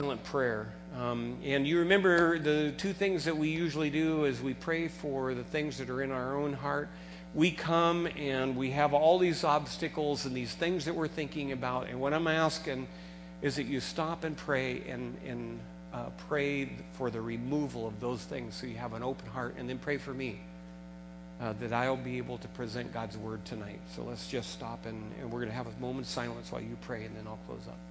silent prayer. And you remember the two things that we usually do is we pray for the things that are in our own heart. We come and we have all these obstacles and these things that we're thinking about. And what I'm asking is that you stop and pray and pray for the removal of those things so you have an open heart. And then pray for me that I'll be able to present God's word tonight. So let's just stop and we're going to have a moment of silence while you pray, and then I'll close up.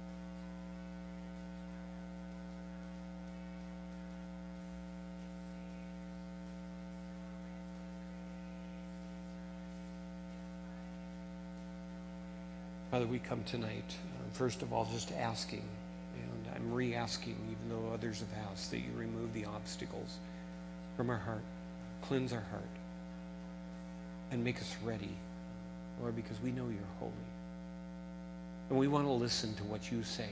Father, we come tonight, first of all, just asking, and I'm re-asking, even though others have asked, that you remove the obstacles from our heart, cleanse our heart, and make us ready, Lord, because we know you're holy. And we want to listen to what you say.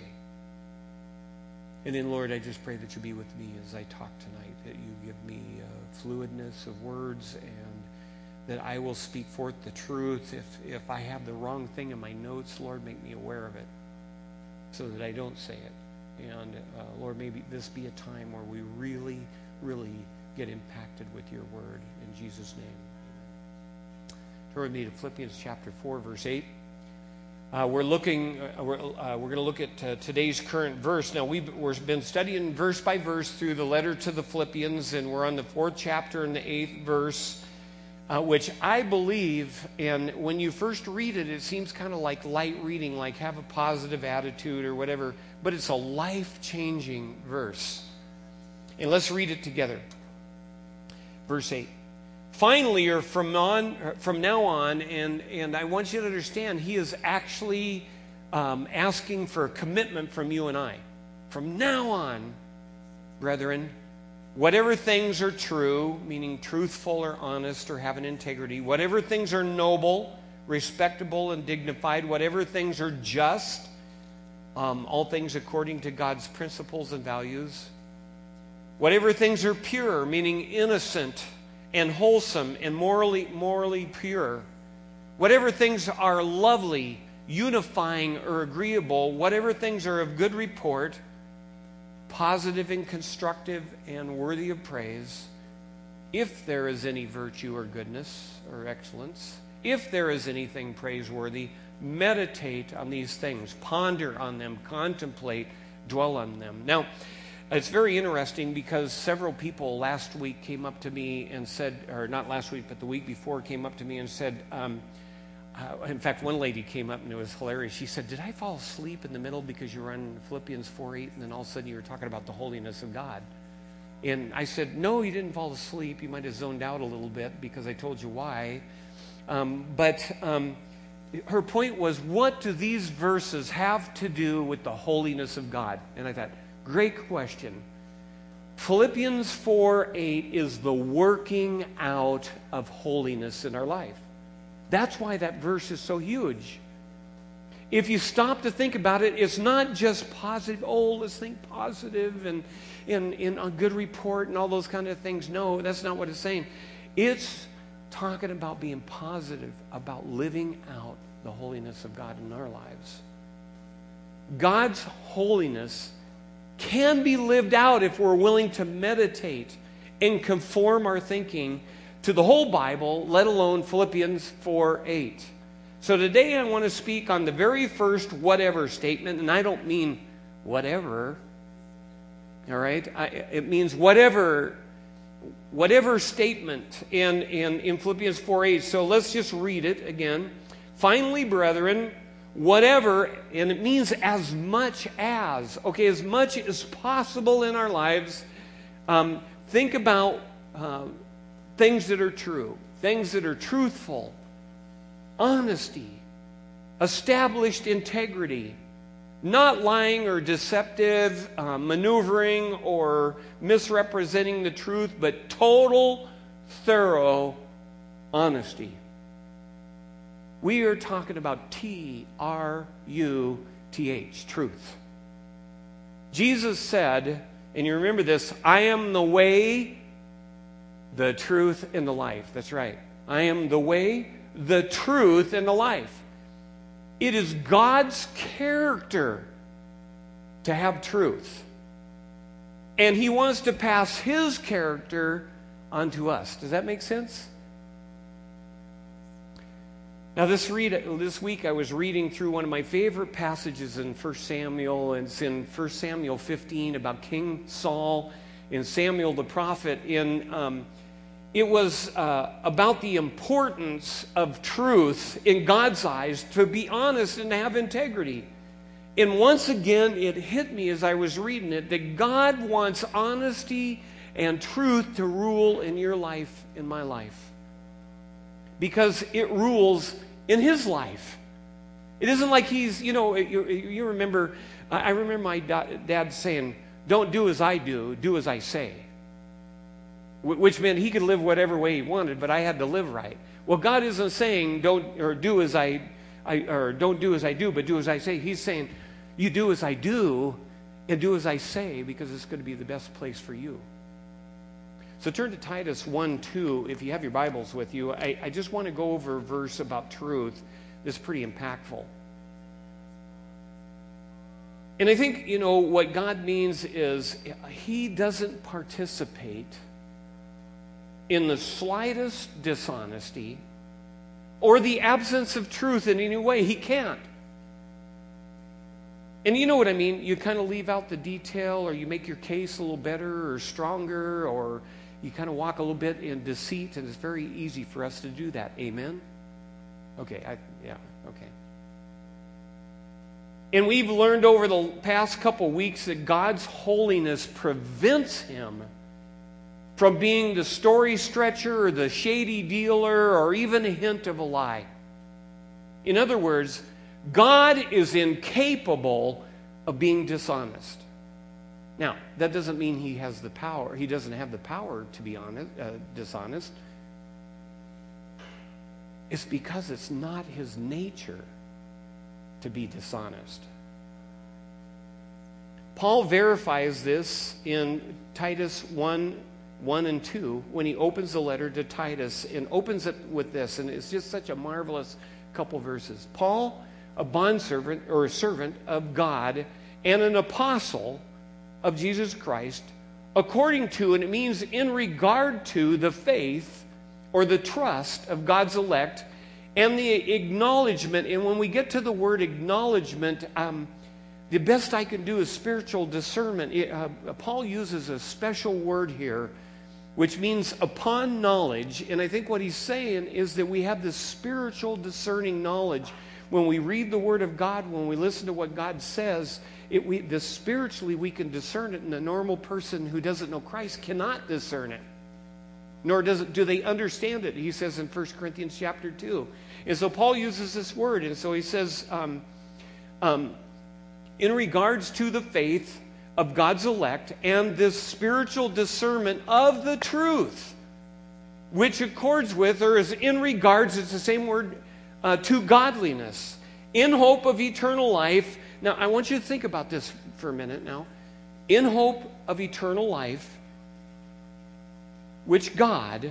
And then, Lord, I just pray that you be with me as I talk tonight, that you give me fluidness of words, and that I will speak forth the truth. If I have the wrong thing in my notes, Lord, make me aware of it so that I don't say it. And Lord, maybe this be a time where we really, really get impacted with your word. In Jesus' name. Turn with me to Philippians chapter 4, verse 8. We're going to look at today's current verse. Now, we've been studying verse by verse through the letter to the Philippians, and we're on the 4th chapter and the 8th verse. Which I believe, and when you first read it, it seems kind of like light reading, like have a positive attitude or whatever, but it's a life-changing verse. And let's read it together. Verse 8. Finally, or from now on, and I want you to understand, he is actually asking for a commitment from you and I. From now on, brethren, whatever things are true, meaning truthful or honest or have an integrity, whatever things are noble, respectable, and dignified, whatever things are just, all things according to God's principles and values, whatever things are pure, meaning innocent and wholesome and morally pure, whatever things are lovely, unifying, or agreeable, whatever things are of good report, positive and constructive and worthy of praise, if there is any virtue or goodness or excellence, if there is anything praiseworthy, meditate on these things, ponder on them, contemplate, dwell on them. Now, it's very interesting because several people last week came up to me and said, or not last week, but the week before came up to me and said, in fact, one lady came up and it was hilarious. She said, did I fall asleep in the middle because you were on Philippians 4:8 and then all of a sudden you were talking about the holiness of God? And I said, no, you didn't fall asleep. You might have zoned out a little bit because I told you why. But her point was, what do these verses have to do with the holiness of God? And I thought, great question. Philippians 4:8 is the working out of holiness in our life. That's why that verse is so huge. If you stop to think about it, it's not just positive, let's think positive and in a good report and all those kind of things. No, that's not what it's saying. It's talking about being positive, about living out the holiness of God in our lives. God's holiness can be lived out if we're willing to meditate and conform our thinking to the whole Bible, let alone Philippians 4:8. So today I want to speak on the very first whatever statement, and I don't mean whatever, all right? It means whatever statement in Philippians 4:8. So let's just read it again. Finally, brethren, whatever, and it means as much as, okay, as much as possible in our lives, think about things that are true, things that are truthful, honesty, established integrity, not lying or deceptive, maneuvering or misrepresenting the truth, but total, thorough honesty. We are talking about Truth, truth. Jesus said, and you remember this, I am the way, the truth, and the life. That's right. I am the way, the truth, and the life. It is God's character to have truth. And he wants to pass his character onto us. Does that make sense? Now, this week I was reading through one of my favorite passages in 1 Samuel, and it's in 1 Samuel 15 about King Saul and Samuel the prophet. It was about the importance of truth in God's eyes, to be honest and to have integrity. And once again, it hit me as I was reading it that God wants honesty and truth to rule in your life, in my life. Because it rules in his life. It isn't like he's, you remember, I remember my dad saying, don't do as I do as I say. Which meant he could live whatever way he wanted, but I had to live right. Well, God isn't saying don't do as I do, but do as I say. He's saying, you do as I do and do as I say, because it's going to be the best place for you. So turn to Titus 1:2 if you have your Bibles with you. I just want to go over a verse about truth that's pretty impactful. And I think, what God means is he doesn't participate in the slightest dishonesty or the absence of truth in any way. He can't. And you know what I mean? You kind of leave out the detail, or you make your case a little better or stronger, or you kind of walk a little bit in deceit, and it's very easy for us to do that. Amen? Okay, okay. And we've learned over the past couple weeks that God's holiness prevents him from being the story stretcher or the shady dealer or even a hint of a lie. In other words, God is incapable of being dishonest. Now, that doesn't mean he has the power. He doesn't have the power to be dishonest. It's because it's not his nature to be dishonest. Paul verifies this in Titus 1 and 2 when he opens the letter to Titus, and opens it with this, and it's just such a marvelous couple verses. Paul, a bondservant or a servant of God and an apostle of Jesus Christ, according to, and it means in regard to, the faith or the trust of God's elect and the acknowledgement. And when we get to the word acknowledgement, the best I can do is spiritual discernment. Paul uses a special word here, which means upon knowledge. And I think what he's saying is that we have this spiritual discerning knowledge. When we read the Word of God, when we listen to what God says, spiritually we can discern it, and a normal person who doesn't know Christ cannot discern it. Nor do they understand it, he says in 1 Corinthians chapter 2. And so Paul uses this word, and so he says, in regards to the faith of God's elect and this spiritual discernment of the truth, which accords with, or is in regards, it's the same word, to godliness, in hope of eternal life. Now, I want you to think about this for a minute now. In hope of eternal life, which God,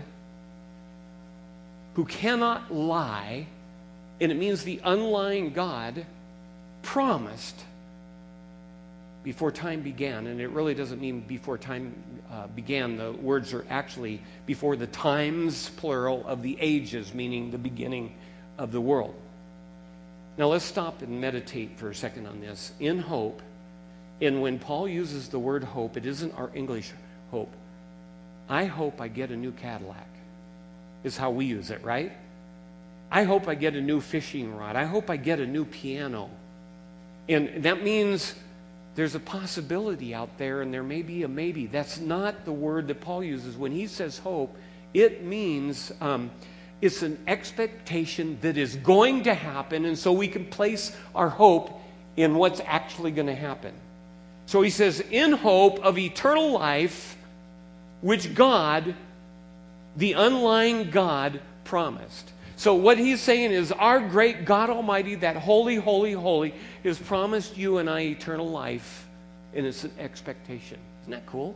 who cannot lie, and it means the unlying God, promised before time began. And it really doesn't mean before time began. The words are actually before the times, plural, of the ages, meaning the beginning of the world. Now let's stop and meditate for a second on this. In hope, and when Paul uses the word hope, it isn't our English hope. I hope I get a new Cadillac, is how we use it, right? I hope I get a new fishing rod. I hope I get a new piano. And that means there's a possibility out there, and there may be a maybe. That's not the word that Paul uses. When he says hope, it means it's an expectation that is going to happen, and so we can place our hope in what's actually going to happen. So he says, in hope of eternal life, which God, the unlying God, promised. So what he's saying is our great God Almighty, that holy, holy, holy, has promised you and I eternal life, and it's an expectation. Isn't that cool?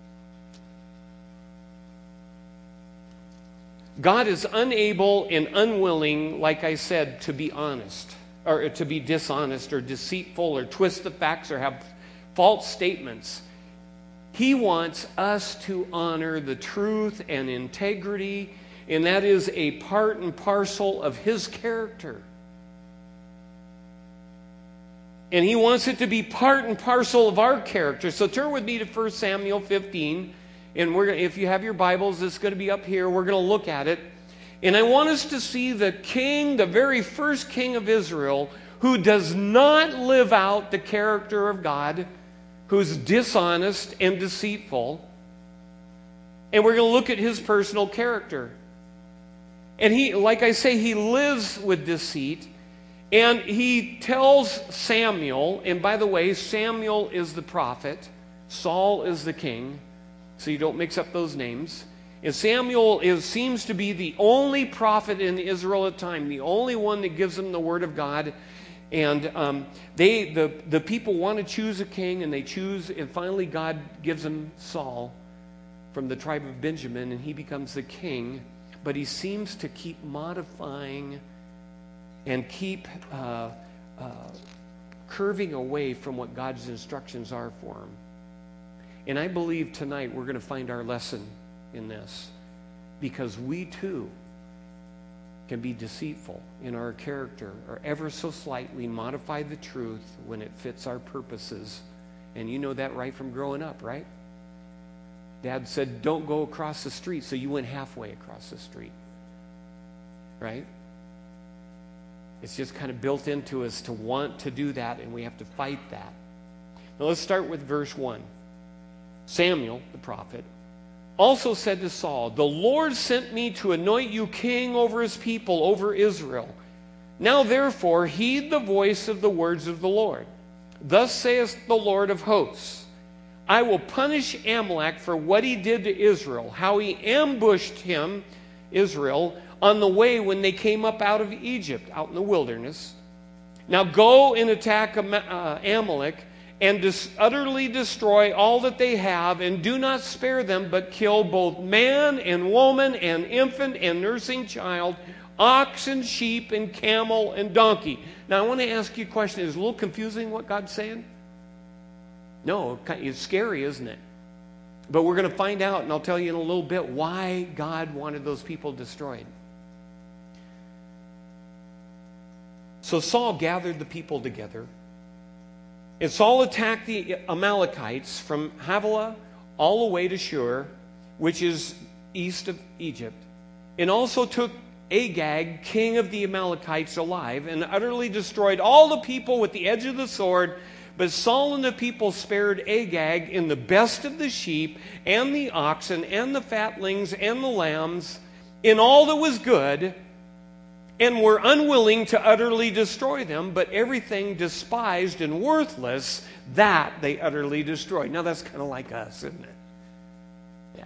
God is unable and unwilling, like I said, to be honest, or to be dishonest or deceitful or twist the facts or have false statements. He wants us to honor the truth and integrity, and that is a part and parcel of His character. And He wants it to be part and parcel of our character. So turn with me to 1 Samuel 15. And if you have your Bibles, it's going to be up here. We're going to look at it. And I want us to see the king, the very first king of Israel, who does not live out the character of God, who's dishonest and deceitful. And we're going to look at his personal character. And he, like I say, he lives with deceit. And he tells Samuel, and by the way, Samuel is the prophet, Saul is the king, so you don't mix up those names. And Samuel seems to be the only prophet in Israel at the time, the only one that gives them the word of God. And the people want to choose a king, and they choose, and finally God gives them Saul from the tribe of Benjamin, and he becomes the king. But he seems to keep modifying and keep curving away from what God's instructions are for him. And I believe tonight we're going to find our lesson in this, because we too can be deceitful in our character, or ever so slightly modify the truth when it fits our purposes. And you know that right from growing up, right? Dad said, don't go across the street, so you went halfway across the street. Right? It's just kind of built into us to want to do that, and we have to fight that. Now let's start with verse 1. Samuel, the prophet, also said to Saul, the Lord sent me to anoint you king over his people, over Israel. Now therefore heed the voice of the words of the Lord. Thus saith the Lord of hosts, I will punish Amalek for what he did to Israel, how he ambushed him, Israel, on the way when they came up out of Egypt, out in the wilderness. Now go and attack Amalek and utterly destroy all that they have, and do not spare them, but kill both man and woman and infant and nursing child, ox and sheep and camel and donkey. Now I want to ask you a question. Is it a little confusing what God's saying? No, it's scary, isn't it? But we're going to find out, and I'll tell you in a little bit why God wanted those people destroyed. So Saul gathered the people together, and Saul attacked the Amalekites from Havilah all the way to Shur, which is east of Egypt, and also took Agag, king of the Amalekites, alive, and utterly destroyed all the people with the edge of the sword. But Saul and the people spared Agag in the best of the sheep and the oxen and the fatlings and the lambs, in all that was good, and were unwilling to utterly destroy them, but everything despised and worthless, that they utterly destroyed. Now that's kind of like us, isn't it? Yeah.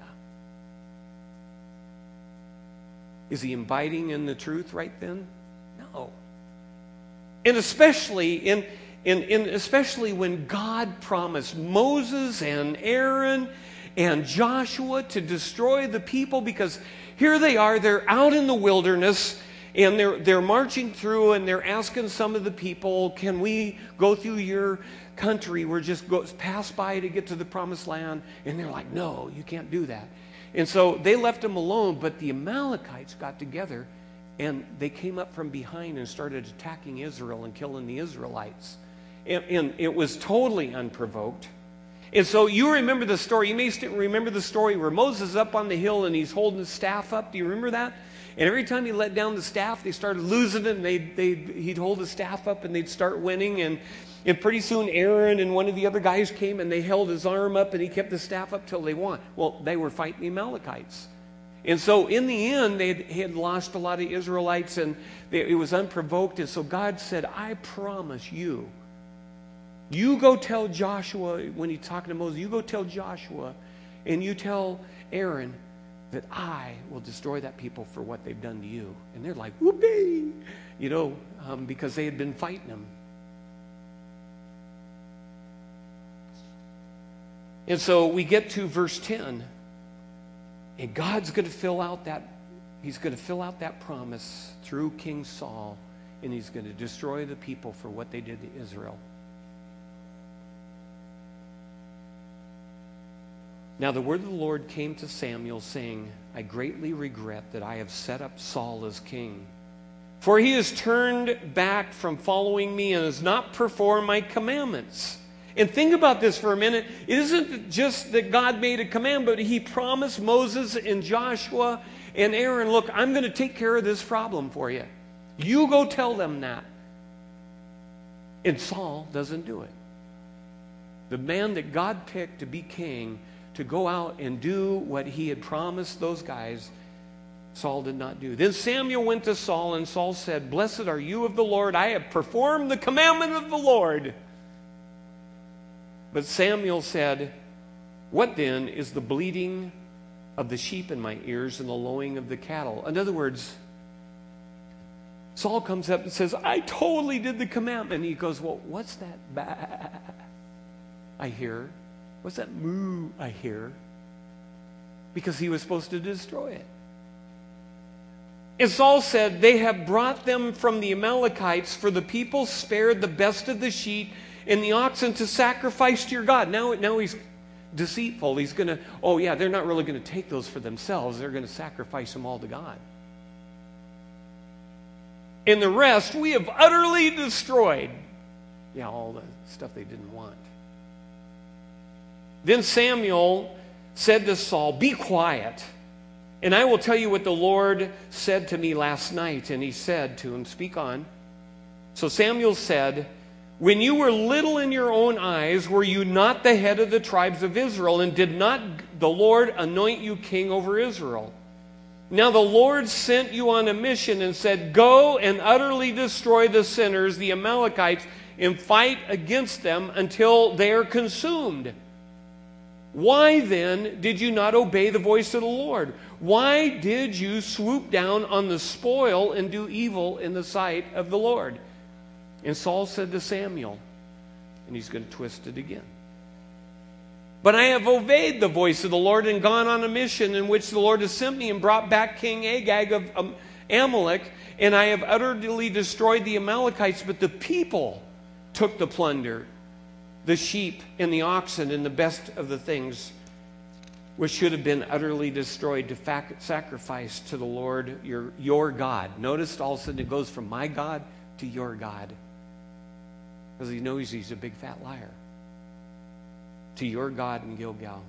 Is he abiding in the truth right then? No. And especially especially when God promised Moses and Aaron and Joshua to destroy the people, because here they are, they're out in the wilderness, and they're marching through, and they're asking some of the people, can we go through your country? We're just pass by to get to the promised land. And they're like, no, you can't do that. And so they left them alone, but the Amalekites got together, and they came up from behind and started attacking Israel and killing the Israelites. And it was totally unprovoked. And so you remember the story. You may still remember the story where Moses is up on the hill and he's holding his staff up. Do you remember that? And every time he let down the staff, they started losing it, and he'd hold the staff up and they'd start winning. And pretty soon Aaron and one of the other guys came and they held his arm up and he kept the staff up till they won. Well, they were fighting the Amalekites. And so in the end, they had lost a lot of Israelites, and it was unprovoked. And so God said, I promise you, you go tell Joshua, when he's talking to Moses, you go tell Joshua and you tell Aaron that I will destroy that people for what they've done to you. And they're like, whoopee, because they had been fighting them. And so we get to verse 10, and God's going to fill out that, he's going to fill out that promise through King Saul, and he's going to destroy the people for what they did to Israel. Now the word of the Lord came to Samuel, saying, I greatly regret that I have set up Saul as king. For he has turned back from following me and has not performed my commandments. And think about this for a minute. It isn't just that God made a command, but he promised Moses and Joshua and Aaron, look, I'm going to take care of this problem for you. You go tell them that. And Saul doesn't do it. The man that God picked to be king, to go out and do what he had promised those guys, Saul did not do. Then Samuel went to Saul, and Saul said, Blessed are you of the Lord. I have performed the commandment of the Lord. But Samuel said, What then is the bleating of the sheep in my ears and the lowing of the cattle? In other words, Saul comes up and says, I totally did the commandment. And he goes, well, what's that bah I hear? What's that moo I hear? Because he was supposed to destroy it. And Saul said, They have brought them from the Amalekites, for the people spared the best of the sheep and the oxen to sacrifice to your God. Now he's deceitful. He's going to, oh yeah, they're not really going to take those for themselves. They're going to sacrifice them all to God. And the rest we have utterly destroyed. Yeah, all the stuff they didn't want. Then Samuel said to Saul, Be quiet, and I will tell you what the Lord said to me last night. And he said to him, Speak on. So Samuel said, When you were little in your own eyes, were you not the head of the tribes of Israel? And did not the Lord anoint you king over Israel? Now the Lord sent you on a mission and said, Go and utterly destroy the sinners, the Amalekites, and fight against them until they are consumed. Why then did you not obey the voice of the Lord? Why did you swoop down on the spoil and do evil in the sight of the Lord? And Saul said to Samuel, and he's going to twist it again, But I have obeyed the voice of the Lord and gone on a mission in which the Lord has sent me and brought back King Agag of Amalek, and I have utterly destroyed the Amalekites, but the people took the plunder, the sheep and the oxen and the best of the things which should have been utterly destroyed to sacrifice to the Lord your God. Notice all of a sudden it goes from my God to your God. Because he knows he's a big fat liar. To your God in Gilgal.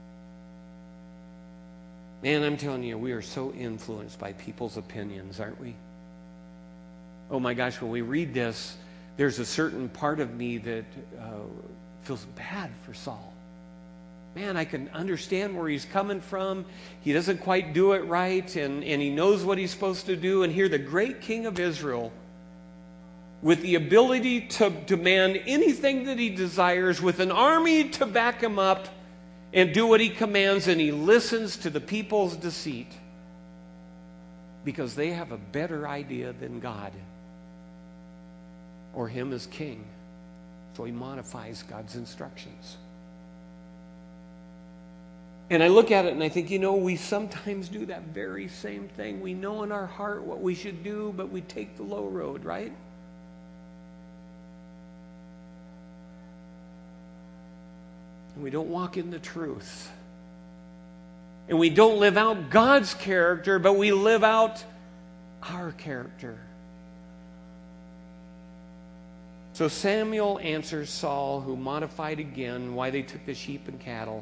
Man, I'm telling you, we are so influenced by people's opinions, aren't we? Oh my gosh, when we read this, there's a certain part of me that feels bad for Saul. Man, I can understand where he's coming from. He doesn't quite do it right, and he knows what he's supposed to do. And here the great king of Israel, with the ability to demand anything that he desires, with an army to back him up and do what he commands, and he listens to the people's deceit because they have a better idea than God or him as king. So he modifies God's instructions. And I look at it and I think, we sometimes do that very same thing. We know in our heart what we should do, but we take the low road, right? And we don't walk in the truth. And we don't live out God's character, but we live out our character. So Samuel answers Saul, who modified again why they took the sheep and cattle.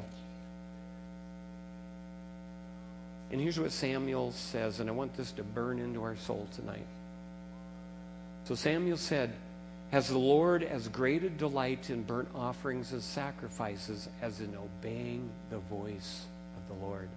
And here's what Samuel says, and I want this to burn into our soul tonight. So Samuel said, Has the Lord as great a delight in burnt offerings and sacrifices as in obeying the voice of the Lord?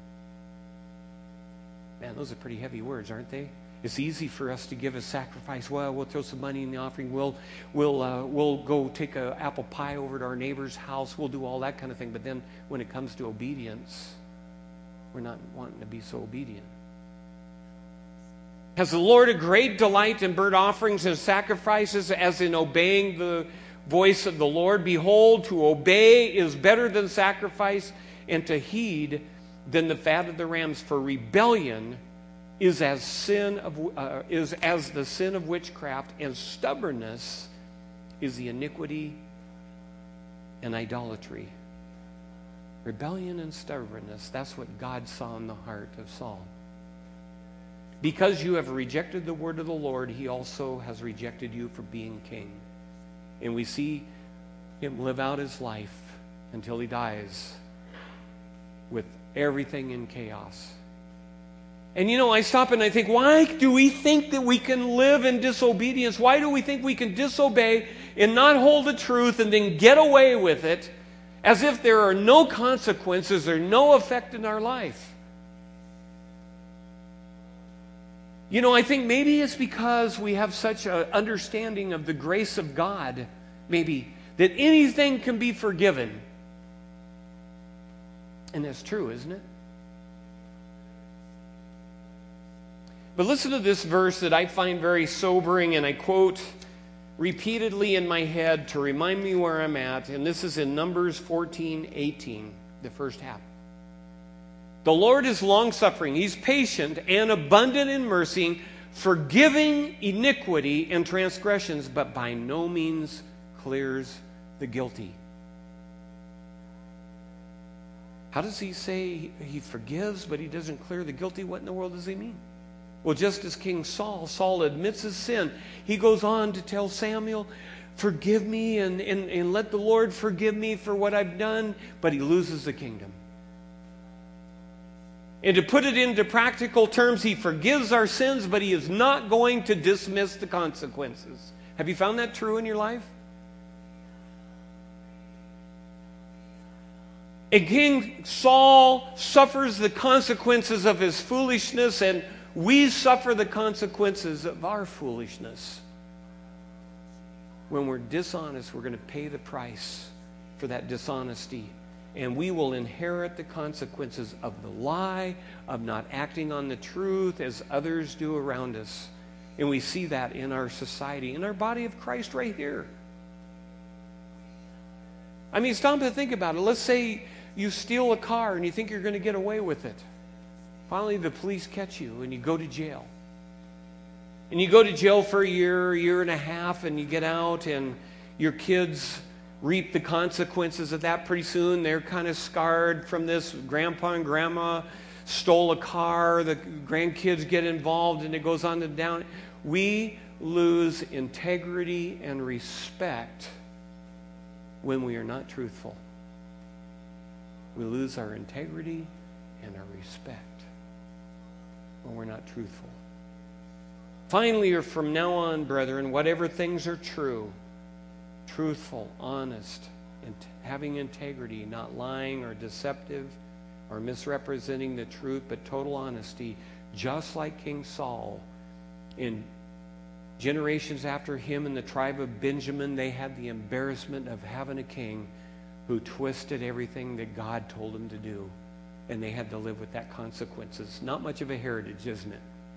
Man, those are pretty heavy words, aren't they? It's easy for us to give a sacrifice. Well, we'll throw some money in the offering. We'll go take an apple pie over to our neighbor's house. We'll do all that kind of thing. But then when it comes to obedience, we're not wanting to be so obedient. Has the Lord a great delight in burnt offerings and sacrifices as in obeying the voice of the Lord? Behold, to obey is better than sacrifice, and to heed than the fat of the rams. For rebellion is as the sin of witchcraft, and stubbornness is the iniquity and idolatry. Rebellion and stubbornness, that's what God saw in the heart of Saul. Because you have rejected the word of the Lord, he also has rejected you for being king. And we see him live out his life until he dies with everything in chaos. And I stop and I think, why do we think that we can live in disobedience? Why do we think we can disobey and not hold the truth and then get away with it as if there are no consequences or no effect in our life? I think maybe it's because we have such an understanding of the grace of God, maybe, that anything can be forgiven. And that's true, isn't it? But listen to this verse that I find very sobering, and I quote repeatedly in my head to remind me where I'm at, and this is in Numbers 14:18, the first half. The Lord is long-suffering, he's patient and abundant in mercy, forgiving iniquity and transgressions, but by no means clears the guilty. How does he say he forgives, but he doesn't clear the guilty? What in the world does he mean? Well, just as King Saul admits his sin, he goes on to tell Samuel, forgive me and let the Lord forgive me for what I've done, but he loses the kingdom. And to put it into practical terms, he forgives our sins, but he is not going to dismiss the consequences. Have you found that true in your life? And King Saul suffers the consequences of his foolishness, and we suffer the consequences of our foolishness. When we're dishonest, we're going to pay the price for that dishonesty. And we will inherit the consequences of the lie, of not acting on the truth as others do around us. And we see that in our society, in our body of Christ right here. I mean, stop and think about it. Let's say you steal a car and you think you're going to get away with it. Finally, the police catch you and you go to jail. And you go to jail for a year and a half, and you get out, and your kids reap the consequences of that pretty soon. They're kind of scarred from this. Grandpa and grandma stole a car. The grandkids get involved, and it goes on to down. We lose integrity and respect when we are not truthful. We lose our integrity and our respect when we're not truthful. Finally, or from now on, brethren, whatever things are true, truthful, honest, and having integrity, not lying or deceptive or misrepresenting the truth, but total honesty, just like King Saul. In generations after him in the tribe of Benjamin, they had the embarrassment of having a king who twisted everything that God told him to do, and they had to live with that consequences. Not much of a heritage, isn't it?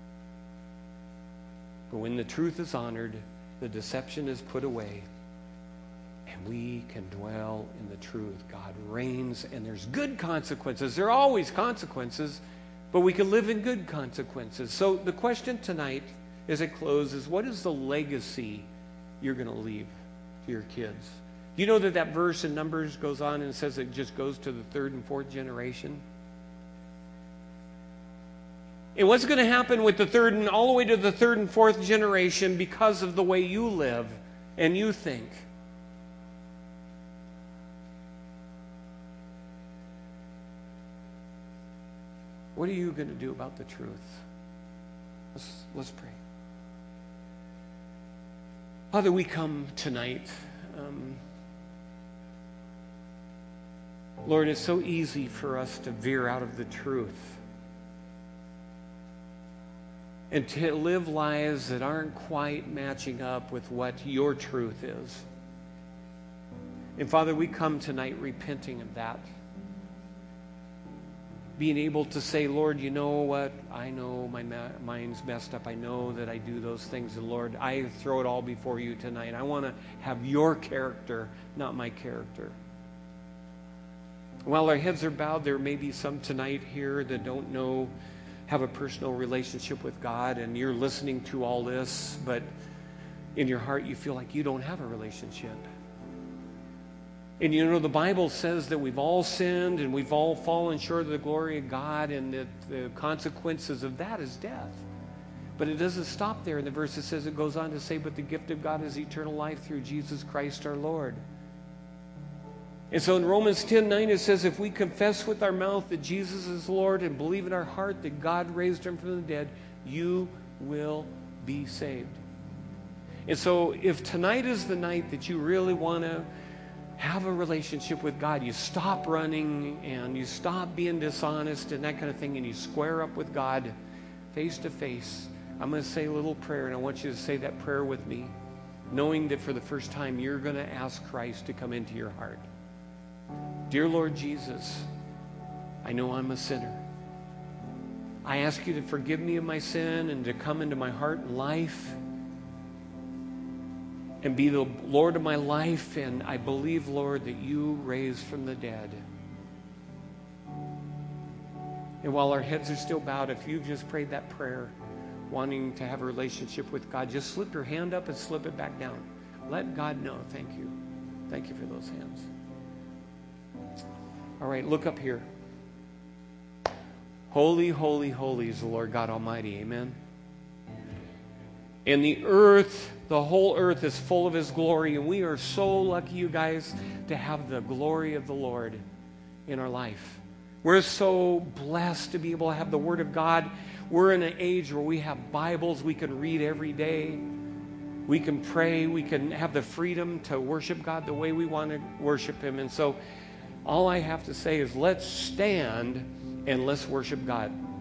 But when the truth is honored, the deception is put away, and we can dwell in the truth. God reigns, and there's good consequences. There are always consequences, but we can live in good consequences. So the question tonight, as it closes, what is the legacy you're going to leave to your kids? Do you know that verse in Numbers goes on and says it just goes to the third and fourth generation? And what's going to happen with the third and all the way to the third and fourth generation because of the way you live and you think? What are you going to do about the truth? Let's pray. Father, we come tonight. Lord, it's so easy for us to veer out of the truth and to live lives that aren't quite matching up with what your truth is. And Father, we come tonight repenting of that. Being able to say, Lord, you know what? I know my mind's messed up. I know that I do those things. And Lord, I throw it all before you tonight. I want to have your character, not my character. While our heads are bowed, there may be some tonight here that don't know, have a personal relationship with God, and you're listening to all this, but in your heart you feel like you don't have a relationship. And you know, the Bible says that we've all sinned and we've all fallen short of the glory of God, and that the consequences of that is death. But it doesn't stop there. In the verse it says, it goes on to say, but the gift of God is eternal life through Jesus Christ our Lord. And so in Romans 10:9 it says, if we confess with our mouth that Jesus is Lord and believe in our heart that God raised him from the dead, you will be saved. And so if tonight is the night that you really want to have a relationship with God, you stop running and you stop being dishonest and that kind of thing, and you square up with God face to face, I'm going to say a little prayer, and I want you to say that prayer with me, knowing that for the first time you're going to ask Christ to come into your heart. Dear Lord Jesus, I know I'm a sinner. I ask you to forgive me of my sin and to come into my heart and life and be the Lord of my life. And I believe, Lord, that you raised from the dead. And while our heads are still bowed, if you've just prayed that prayer, wanting to have a relationship with God, just slip your hand up and slip it back down. Let God know. Thank you. Thank you for those hands. All right, look up here. Holy, holy, holy is the Lord God Almighty. Amen. And the earth, the whole earth is full of his glory. And we are so lucky, you guys, to have the glory of the Lord in our life. We're so blessed to be able to have the Word of God. We're in an age where we have Bibles we can read every day. We can pray. We can have the freedom to worship God the way we want to worship him. And so all I have to say is let's stand and let's worship God.